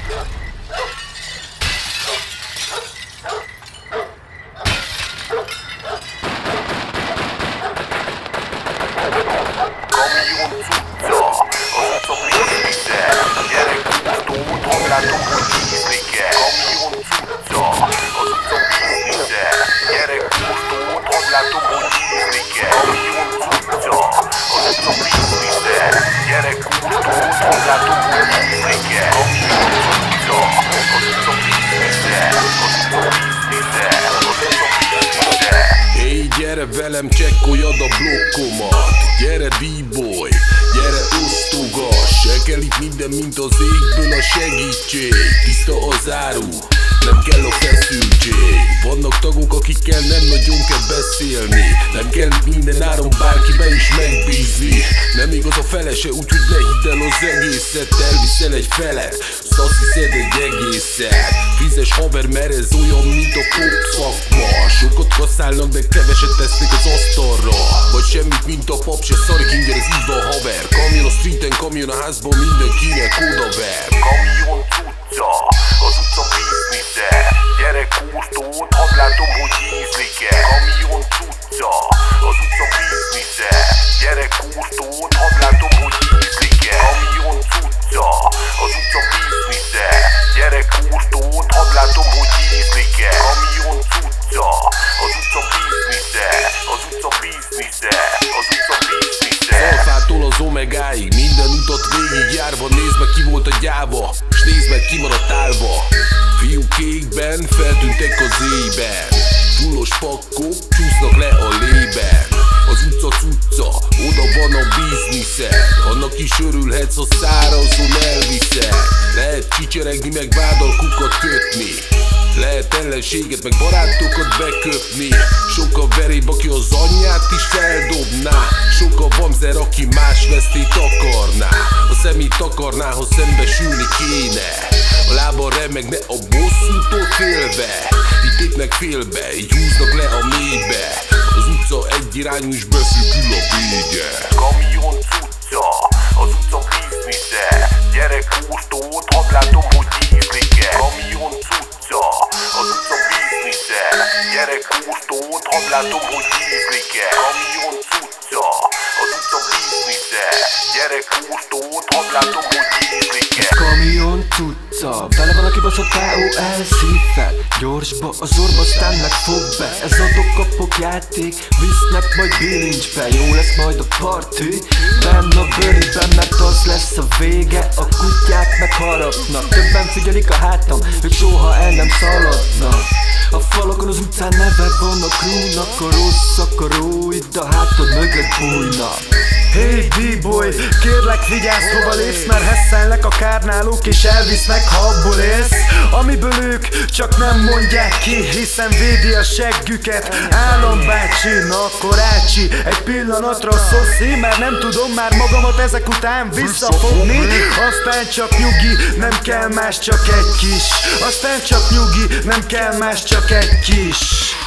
Hey, gyere velem, csekkoljad a blokkomat. Gyere D-boy, gyere osztogass. Elkelik minden, mint az égből a segítség. Tiszta az áru, nem kell a feszültség. Vannak tagok, akikkel nem nagyon kell beszélni. Nem kell minden áron bárkibe is megbízni. Nem igaz a felese, úgyhogy ne hidd el az egészet. Elviszel egy felet, azt hiszed egy egészet. Fizes haver, mert ez olyan, mint a pop szakma. Sokat kaszálnak, de keveset tesznek az asztalra. Vagy semmit, mint a pap, se szarik inger, ez így van haver. Kamion a streeten, kamion a házban, mindenkinek odaver. Kamion cucca, az utca biznisze. Gyere kóstold, hadd látom, hogy ízlik-e. Kamion cucca, az utca biznisze. Gyere kóstold, hadd látom, hogy ízlik-e. Kamion cucca, az utca biznisze. Gyere kóstold, hadd látom, hogy ízlik-e. Kamion cucca, az utca biznisze. Az utca biznisze. Az utca biznisze. Alfától az omegáig, minden utat végigjárva. Nézd meg, ki volt a gyáva, s nézd meg, ki maradt állva. Fiúk kékben feltűntek az éjben. Fullos pakkok csúsznak le a lében. Az utca cucca, oda van a bizniszed. Annak is örülhetsz, a szárazon elviszed. Lehet csicseregni, meg vádalkukat kötni. Lehet ellenséget, meg barátokat beköpni. Sok a veréb, aki az anyját is feldobná. Sok a vamzer, aki más vesztét akarná. A szemét takarná, ha szembesülni kéne. A lába remegne a bosszútól félve. Vitték félbe, így húznak le a mélybe. Az utca egyirányú és beszűkül a vége. Kamion cucca, az utca biznisze. Gyere kóstold, hadd látom, hogy ízlik-e. Kamion cucca, az utca biznisze. Gyere kóstold, hadd látom, hogy ízlik-e. Kamion cucca, az utca biznisze. Gyere kóstold, hadd látom, hogy ízlik-e. Kamion cucca, vele van a kibaszott KOL szívvel. Gyorsba az orba, aztán megfog be. Ez a dokkapok játék, visznek majd bilincsbe. Jó lesz majd a party, benn a bőriben, mert az lesz a vége. A kutyák megharapnak, többen figyelik a hátam, ők soha el nem szaladnak. A falakon az utcán neve van a crewnak. A rossz akaróid a hátad mögött bújnak. Hey D-boy, kérlek vigyázz, hova lépsz, mert hesszelnek a kárnálók és elvisznek, ha abból élsz, amiből ők csak nem mondják ki, hiszen védi a seggüket. Állambácsi, na akkor ácsi, egy pillanatra szoszi, mert nem tudom már magamat ezek után visszafogni. Aztán csak nyugi, nem kell más, csak egy kis. Aztán csak nyugi, nem kell más, csak egy kis.